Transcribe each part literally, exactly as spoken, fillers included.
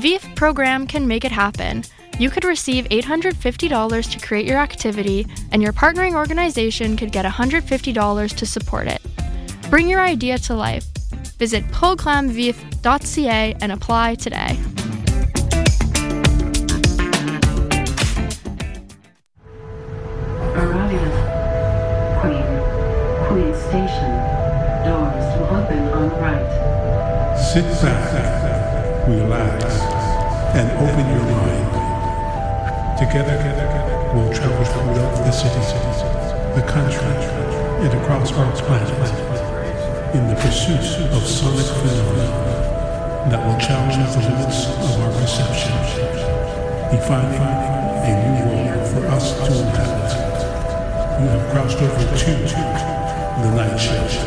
V I F program can make it happen. You could receive eight hundred fifty dollars to create your activity, and your partnering organization could get one hundred fifty dollars to support it. Bring your idea to life. Visit programme v i f dot c a and apply today. Arrival. Queen. Queen Station. Doors will open on right. Sit back, relax, and open your mind. Together, we'll travel throughout the city, the country, and across our planet in the pursuit of sonic phenomena that will challenge the limits of our perception, defining a new world for us to inhabit. You have crossed over to the night shift.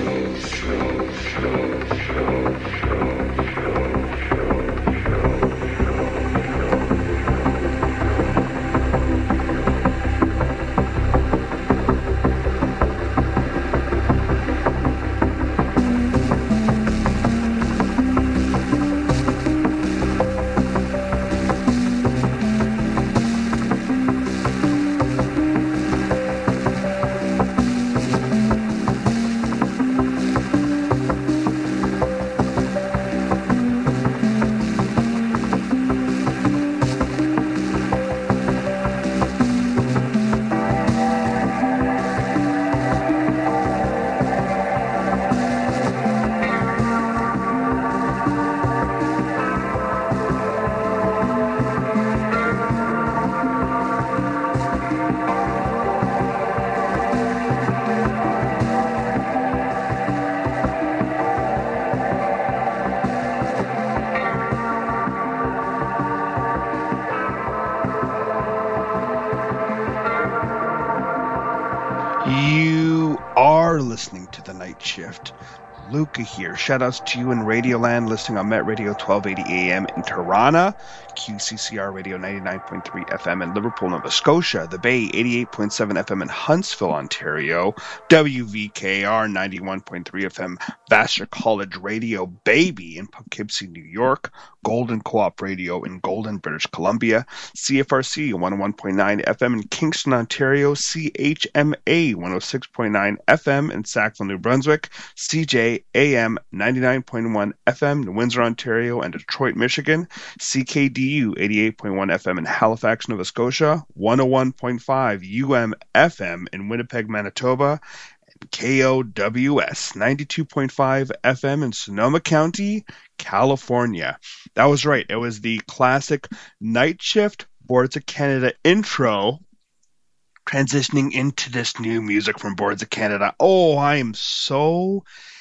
You are listening to The Night Shift. Luca here. Shoutouts to you in Radioland, listening on Met Radio twelve eighty A M in Tirana, Q C C R Radio ninety-nine point three F M in Liverpool, Nova Scotia, The Bay eighty-eight point seven F M in Huntsville, Ontario, W V K R ninety-one point three F M, Vassar College Radio Baby in Poughkeepsie, New York, Golden Co-op Radio in Golden, British Columbia, C F R C one oh one point nine F M in Kingston, Ontario, C H M A one oh six point nine F M in Sackville, New Brunswick, C J A M ninety-nine point one F M in Windsor, Ontario, and Detroit, Michigan, C K D U eighty-eight point one F M in Halifax, Nova Scotia, one oh one point five U M F M in Winnipeg, Manitoba, and K O W S ninety-two point five F M in Sonoma County, California. That was right. It was the classic Night Shift Boards of Canada intro transitioning into this new music from Boards of Canada. Oh, I am so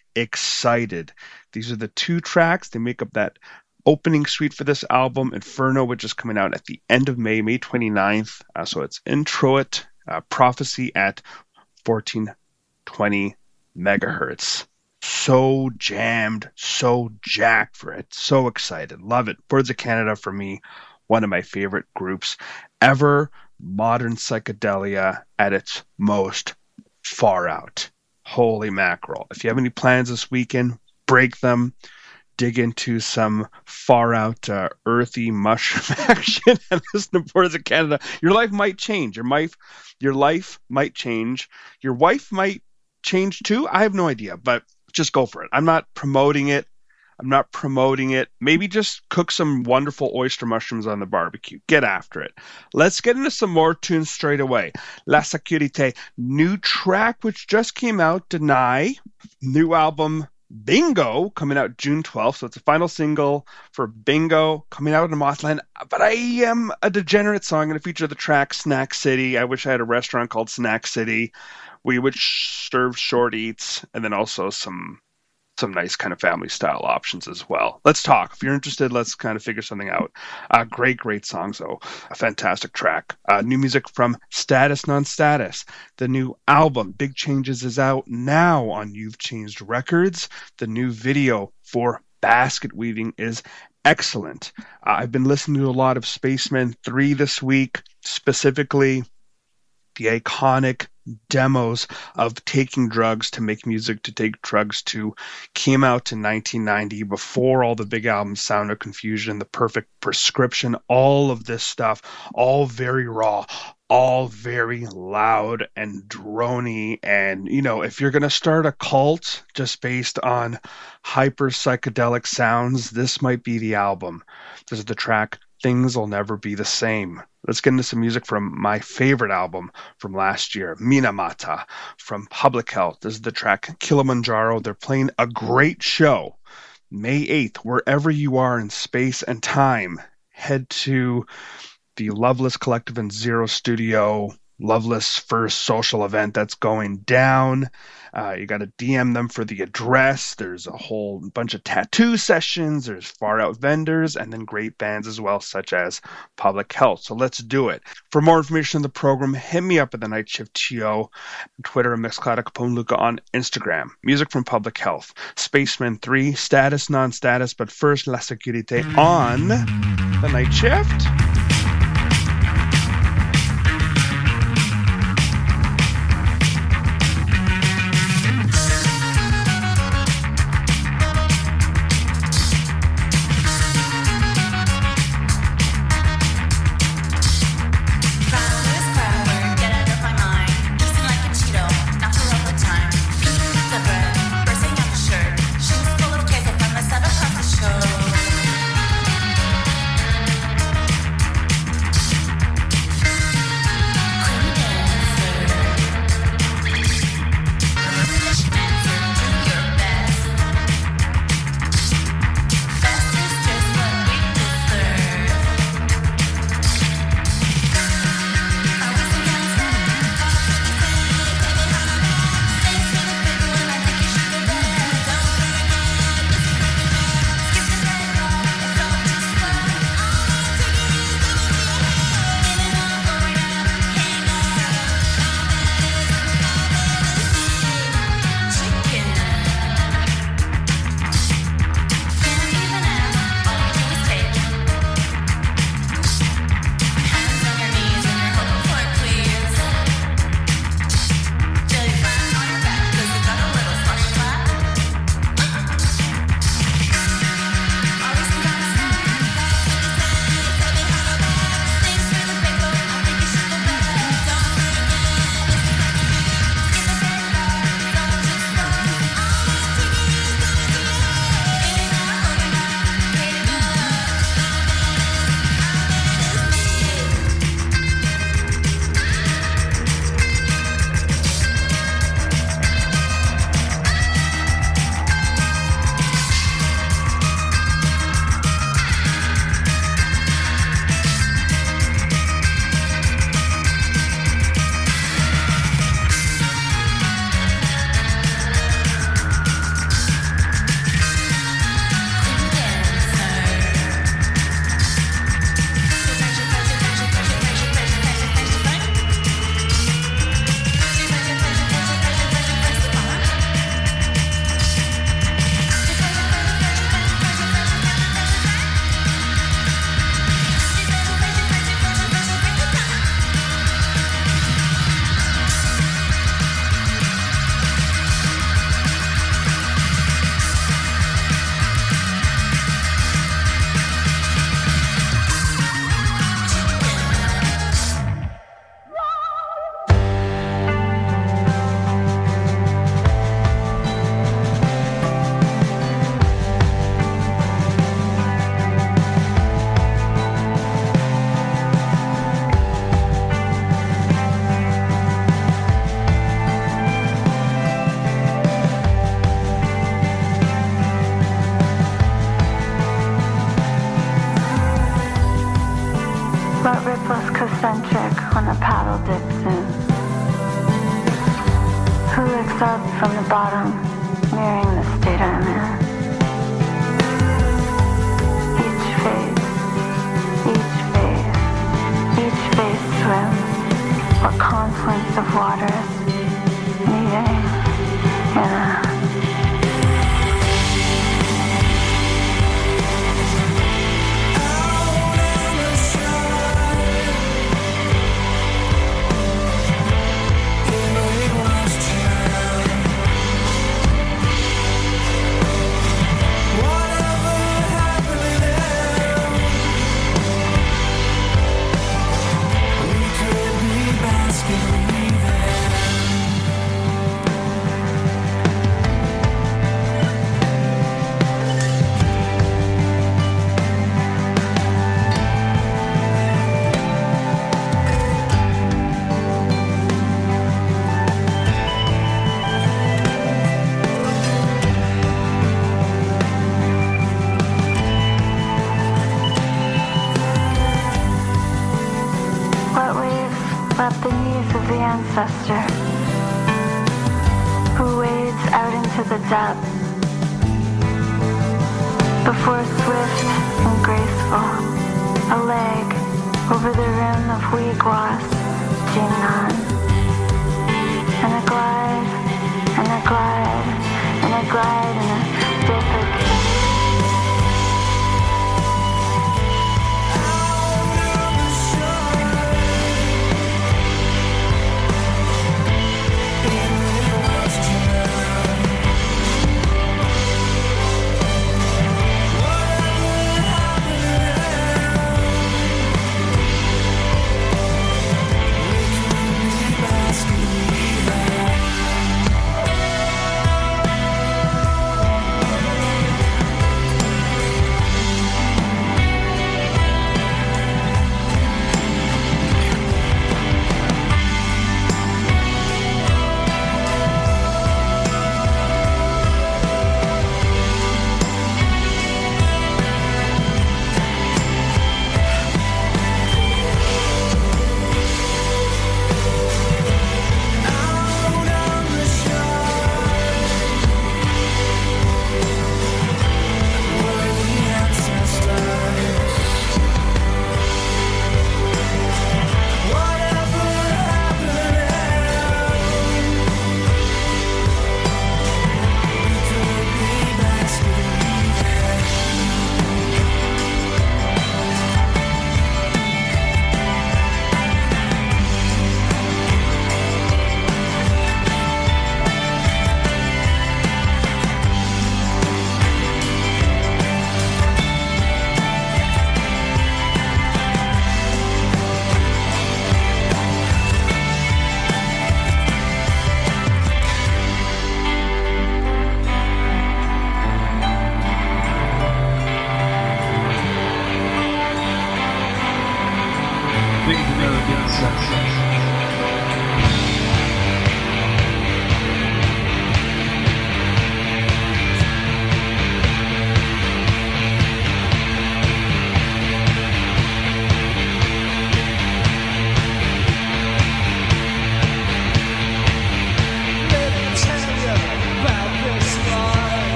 excited. These are the two tracks. They make up that opening suite for this album, Inferno, which is coming out at the end of May, May twenty-ninth. Uh, so it's Introit, uh, Prophecy at fourteen twenty megahertz. So jammed, so jacked for it, so excited. Love it. Boards of Canada, for me, one of my favorite groups ever. Modern psychedelia at its most far out. Holy mackerel. If you have any plans this weekend, break them. Dig into some far out uh, earthy mushroom action and listen to Boards of Canada. Your life might change. Your life, your life might change. Your wife might change too. I have no idea, but just go for it. I'm not promoting it. I'm not promoting it. Maybe just cook some wonderful oyster mushrooms on the barbecue. Get after it. Let's get into some more tunes straight away. La Sécurité, new track which just came out, Deny. New album, Bingo, coming out June twelfth. So it's a final single for Bingo, coming out in Mothland. But I am a degenerate, so I'm going to feature the track Snack City. I wish I had a restaurant called Snack City. We would serve short eats and then also some... some nice kind of family style options as well. Let's talk. If you're interested, let's kind of figure something out. Uh, great, great songs, though. A fantastic track. Uh, new music from Status Non-Status. The new album, Big Changes, is out now on You've Changed Records. The new video for Basket Weaving is excellent. Uh, I've been listening to a lot of Spacemen three this week, specifically the iconic demos of Taking Drugs to Make Music to Take Drugs to came out in nineteen ninety before all the big albums, Sound of Confusion, The Perfect Prescription, all of this stuff, all very raw, all very loud and drony. And, you know, if you're going to start a cult just based on hyper psychedelic sounds, this might be the album. This is the track Things Will Never Be the Same. Let's get into some music from my favorite album from last year, Minamata, from Public Health. This is the track Kilimanjaro. They're playing a great show May eighth, wherever you are in space and time. Head to the Loveless Collective and Zero Studio Loveless first social event that's going down. Uh, you got to D M them for the address. There's a whole bunch of tattoo sessions. There's far out vendors and then great bands as well, such as Public Health. So let's do it. For more information on the program, hit me up at the Night Shift T O, Twitter, Mixcloud, Capone Luca on Instagram. Music from Public Health. Spaceman three, Status, Non-Status, but first La Sécurité on the Night Shift. ancestor who wades out into the depths before swift and graceful, a leg over the rim of Weegwas, Jingnan, and a glide, and a glide, and a glide, and a dophic.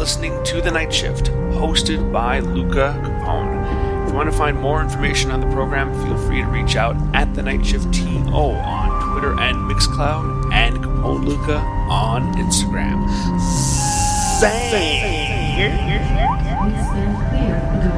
listening to The Night Shift, hosted by Luca Capone. If you want to find more information on the program, feel free to reach out at The Night Shift T O on Twitter and Mixcloud, and Capone Luca on Instagram. Say. Please stand clear of the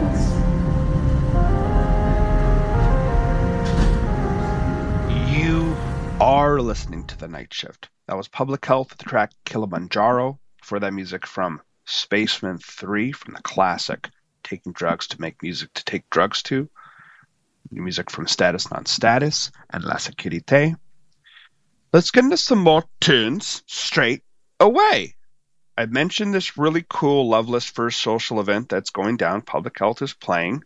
doors. You are listening to The Night Shift. That was Public Health with the track Kilimanjaro. For that music from Spaceman three from the classic Taking Drugs to Make Music to Take Drugs To. New music from Status Non-Status and La Sécurité. Let's get into some more tunes straight away. I mentioned this really cool Loveless First social event that's going down. Public Health is playing,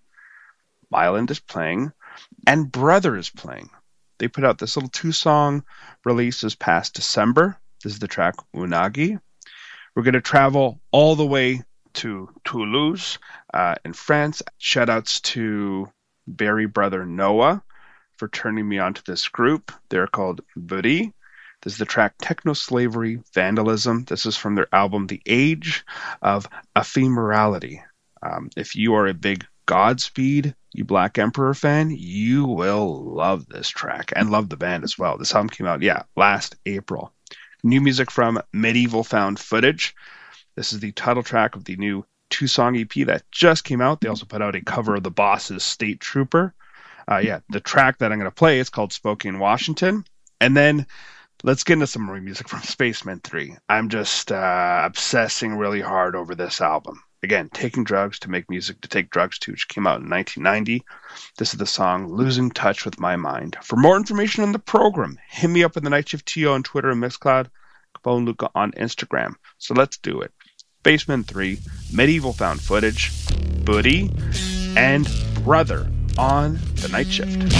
Myland is playing, and Brother is playing. They put out this little two-song release this past December. This is the track Unagi. We're going to travel all the way to Toulouse uh, in France. Shoutouts to Barry Brother Noah for turning me on to this group. They're called Buddy. This is the track Techno Slavery Vandalism. This is from their album The Age of Ephemerality. Um, if you are a big Godspeed, you Black Emperor fan, you will love this track and love the band as well. This album came out, yeah, last April. New music from Medieval Found Footage. This is the title track of the new two-song E P that just came out. They also put out a cover of the Boss's State Trooper. Uh, yeah, the track that I'm going to play is called Spokane, Washington. And then let's get into some more music from Spaceman three. I'm just uh, obsessing really hard over this album. Again, Taking Drugs to Make Music to Take Drugs To, which came out in nineteen ninety. This is the song Losing Touch with My Mind. For more information on the program, hit me up at the Night Shift T O on Twitter and Mixcloud, Capone Luca on Instagram. So let's do it. Spaceman three, Medieval Found Footage, Buddy, and Brother on the Night Shift.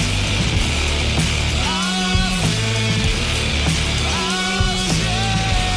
I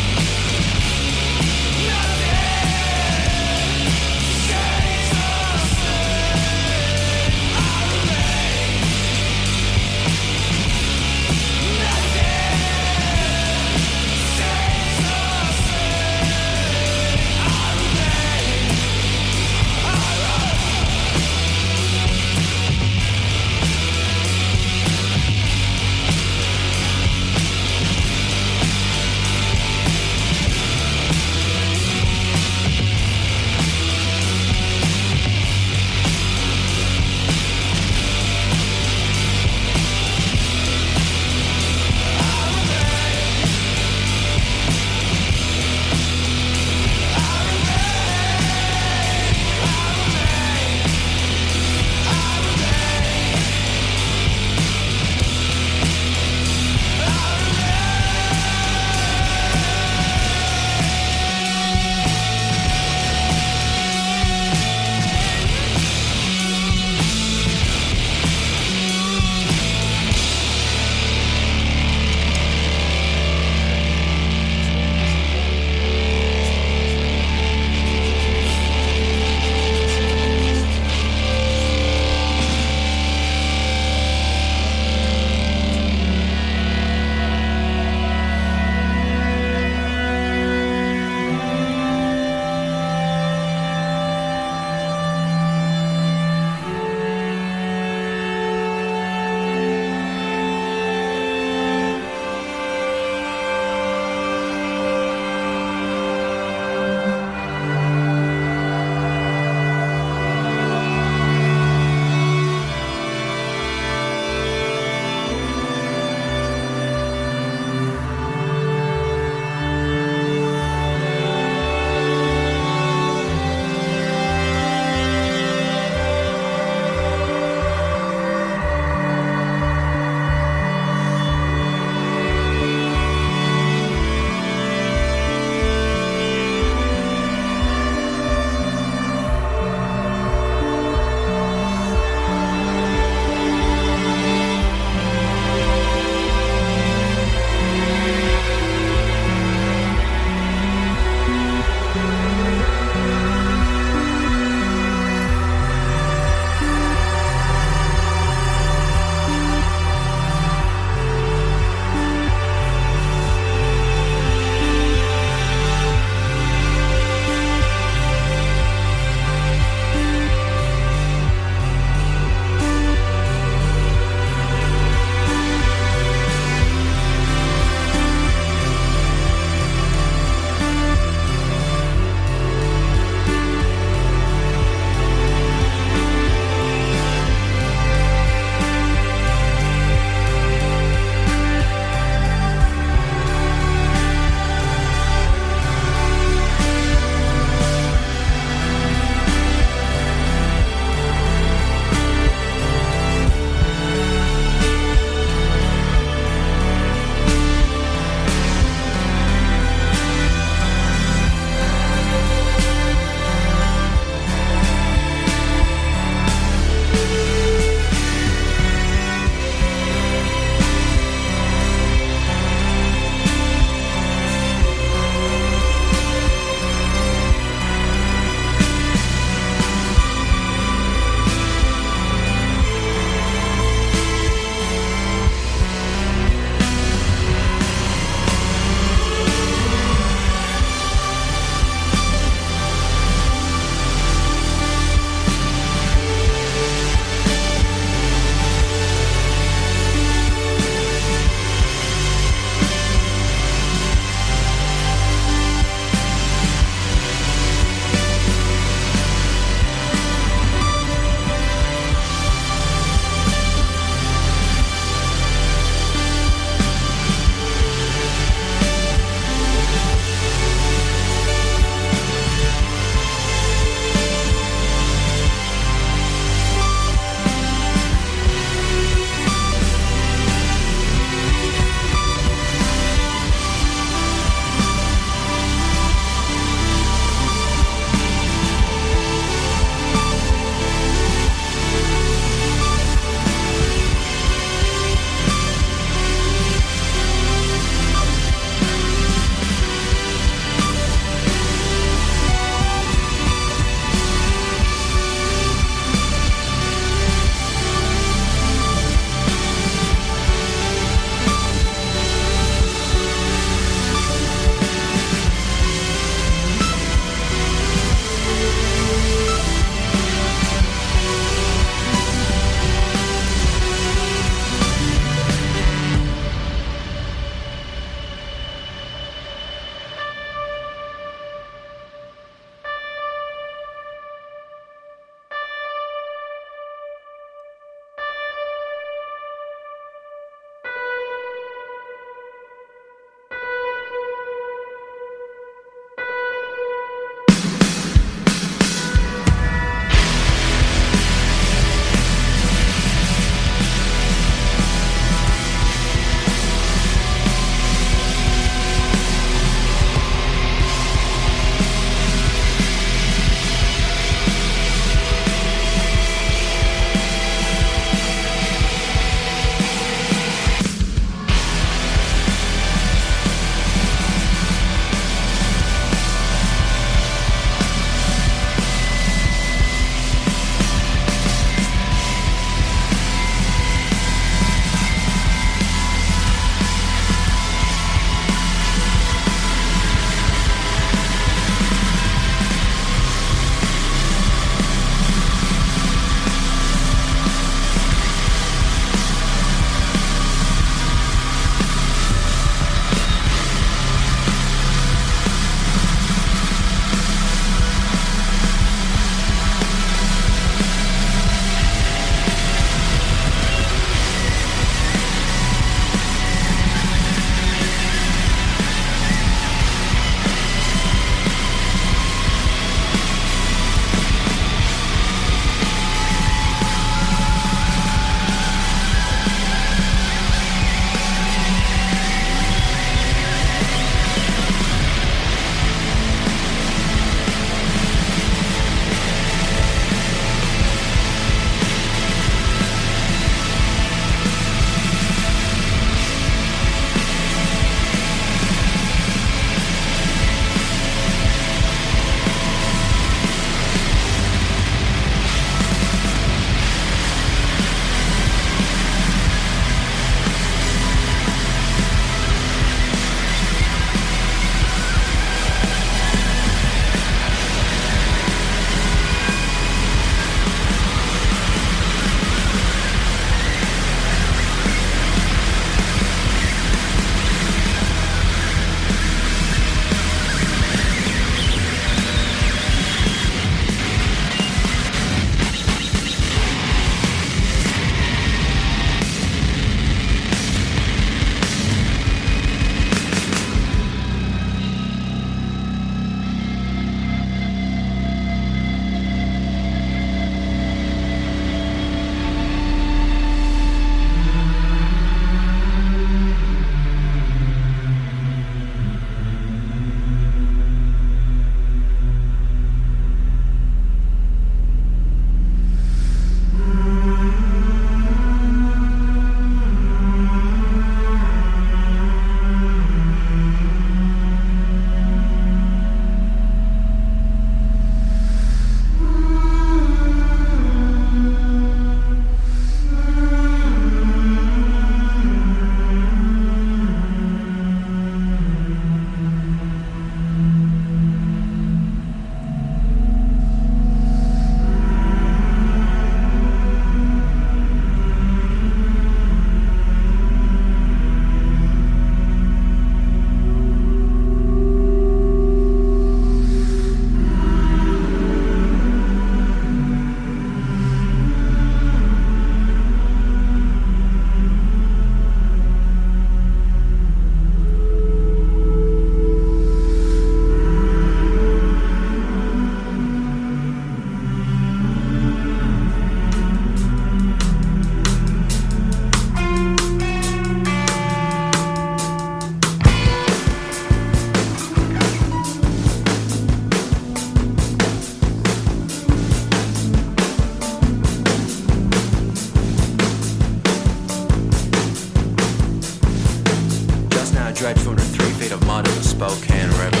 Spokane River.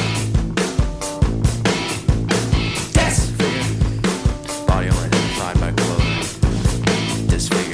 Disfigured. Body only identified by clothing. Disfigured.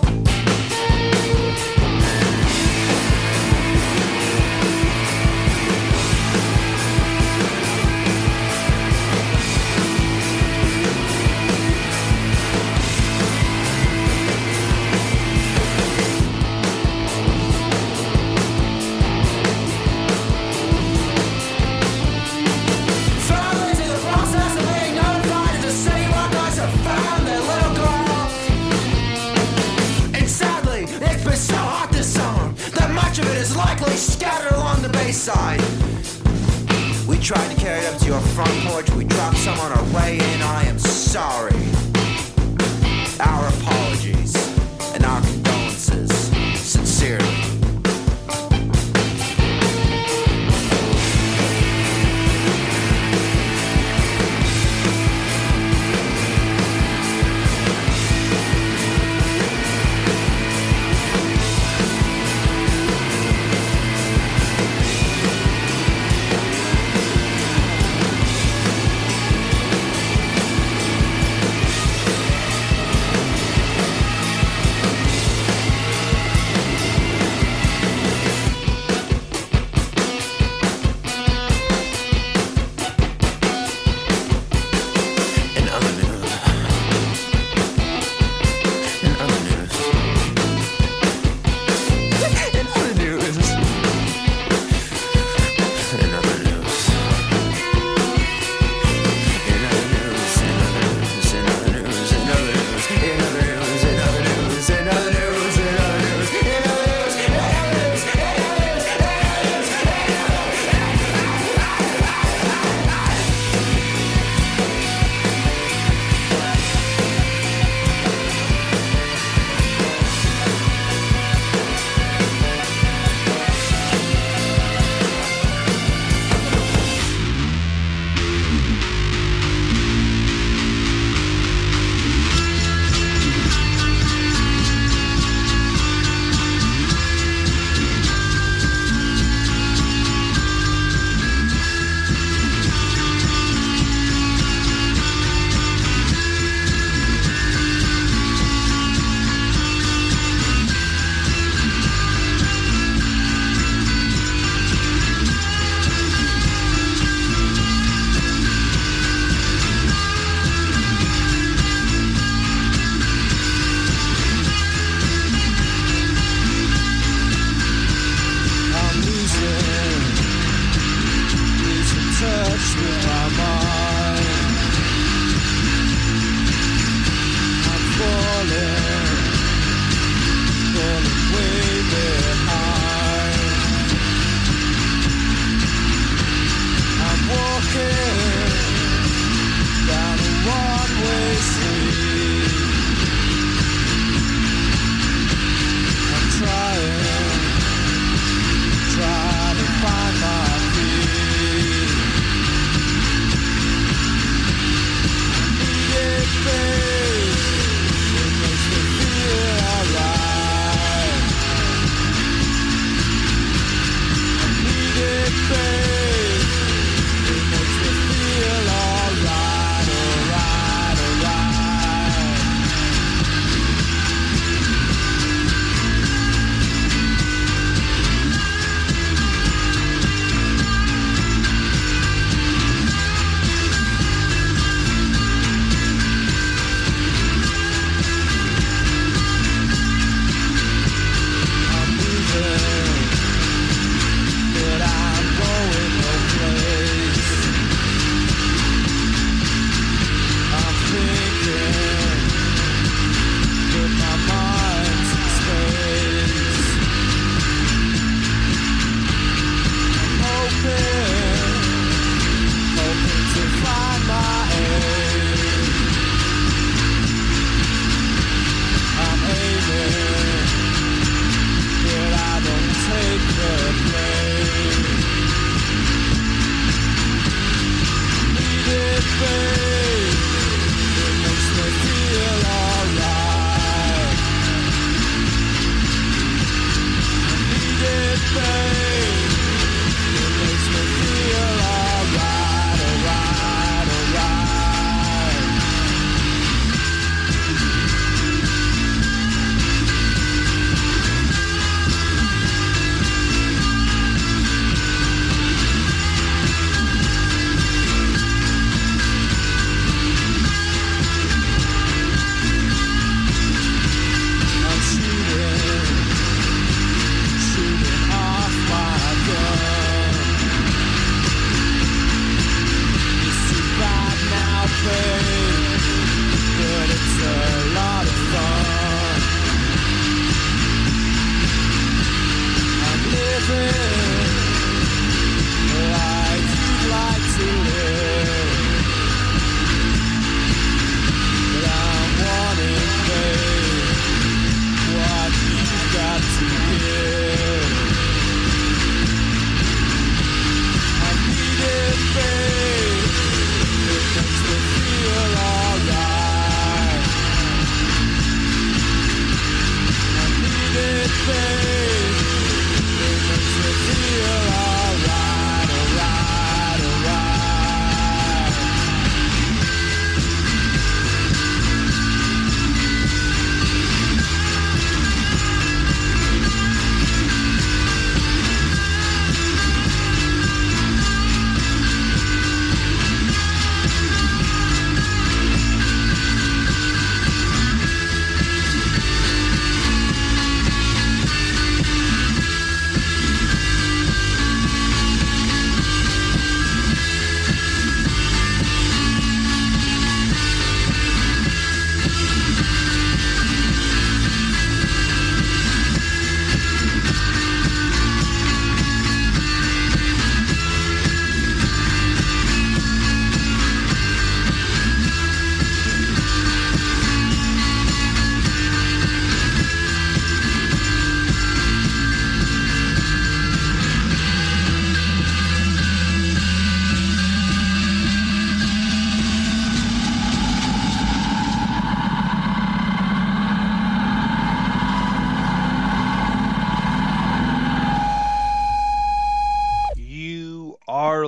Scattered along the bayside. We tried to carry it up to your front porch. We dropped some on our way in. I am sorry. Our apologies and our condolences. Sincerely.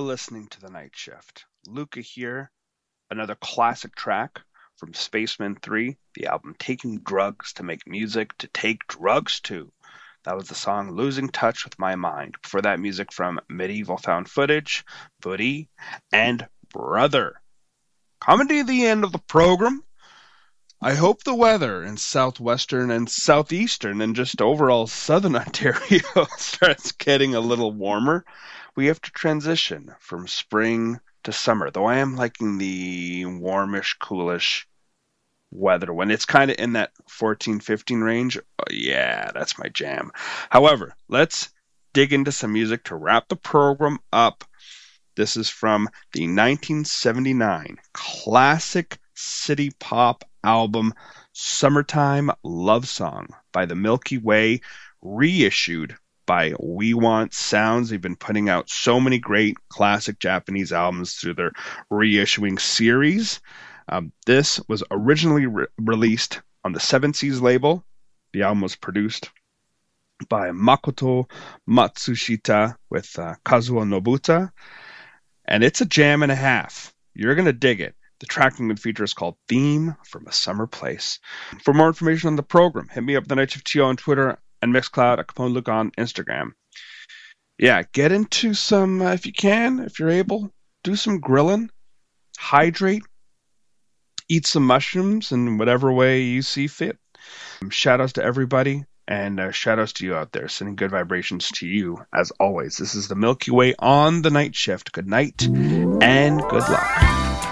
listening to The Night Shift. Luca here, another classic track from Spacemen three, the album Taking Drugs to Make Music to Take Drugs To. That was the song Losing Touch with My Mind. Before that, music from Medieval Found Footage, Buddy, and Brother. Coming to the end of the program, I hope the weather in southwestern and southeastern and just overall southern Ontario starts getting a little warmer. We have to transition from spring to summer, though I am liking the warmish, coolish weather when it's kind of in that fourteen, fifteen range. Oh, yeah, that's my jam. However, let's dig into some music to wrap the program up. This is from the nineteen seventy-nine classic city pop album Summertime Love Song by the Milky Way, reissued by We Want Sounds. They've been putting out so many great classic Japanese albums through their reissuing series. Um, this was originally re- released on the Seven Seas label. The album was produced by Makoto Matsushita with uh, Kazuo Nobuta, and it's a jam and a half. You're going to dig it. The track we feature is called Theme from a Summer Place. For more information on the program, hit me up at the Night Shift T O on Twitter and Mixcloud at Capone Luke on Instagram. Yeah, get into some, uh, if you can, if you're able, do some grilling, hydrate, eat some mushrooms in whatever way you see fit. Um, shout outs to everybody, and uh, shout outs to you out there. Sending good vibrations to you, as always. This is the Milky Way on the Night Shift. Good night, and good luck.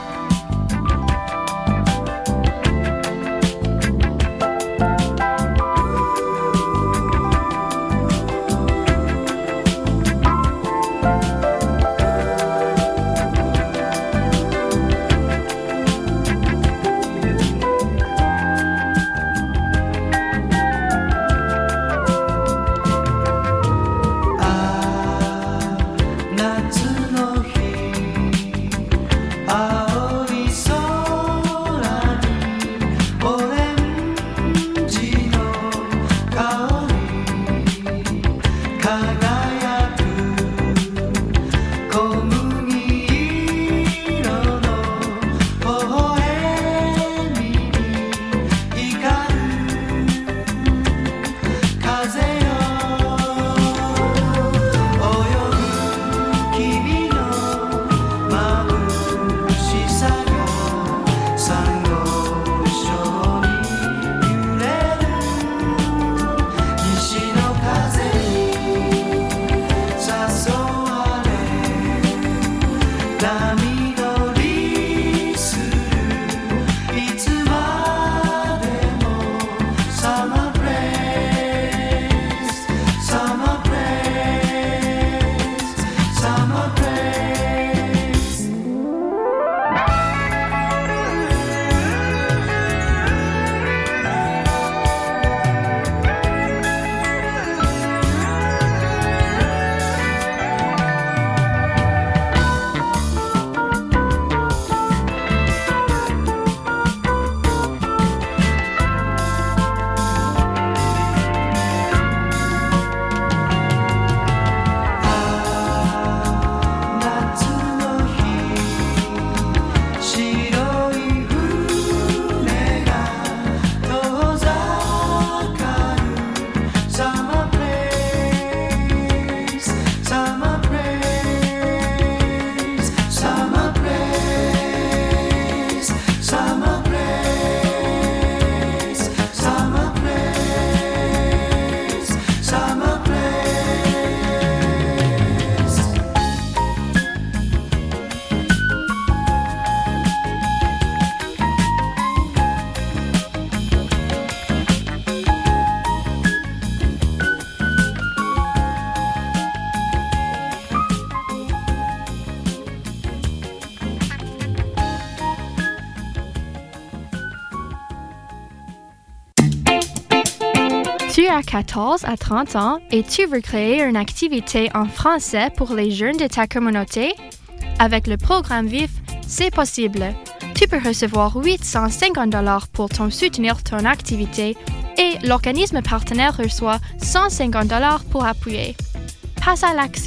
Tu as quatorze à trente ans et tu veux créer une activité en français pour les jeunes de ta communauté? Avec le programme V I F, c'est possible. Tu peux recevoir huit cent cinquante dollars pour ton soutenir ton activité et l'organisme partenaire reçoit cent cinquante dollars pour appuyer. Passe à l'action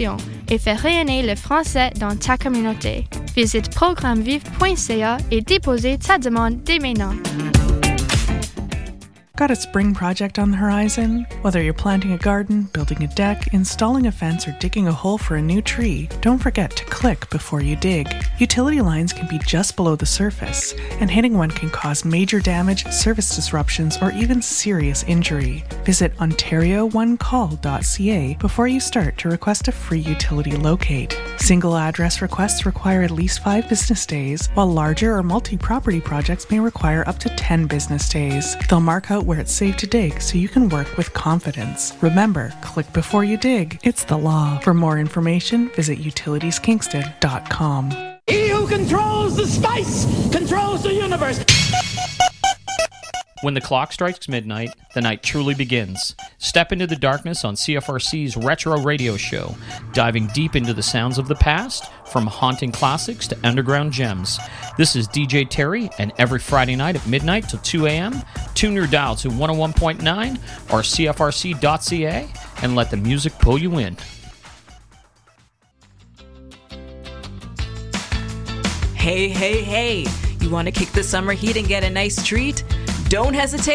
et fais rayonner le français dans ta communauté. Visite programmevive point c a et dépose ta demande dès maintenant. Got a spring project on the horizon? Whether you're planting a garden, building a deck, installing a fence, or digging a hole for a new tree, don't forget to click before you dig. Utility lines can be just below the surface, and hitting one can cause major damage, service disruptions, or even serious injury. Visit ontario one call dot c a before you start to request a free utility locate. Single address requests require at least five business days, while larger or multi-property projects may require up to ten business days. They'll mark out where it's safe to dig so you can work with confidence. Remember, click before you dig. It's the law. For more information, visit utilities kingston dot com. He who controls the spice controls the universe. When the clock strikes midnight, the night truly begins. Step into the darkness on C F R C's Retro Radio Show, diving deep into the sounds of the past, from haunting classics to underground gems. This is D J Terry, and every Friday night at midnight till two a.m., tune your dial to one oh one point nine or C F R C dot C A and let the music pull you in. Hey, hey, hey! You want to kick the summer heat and get a nice treat? Don't hesitate.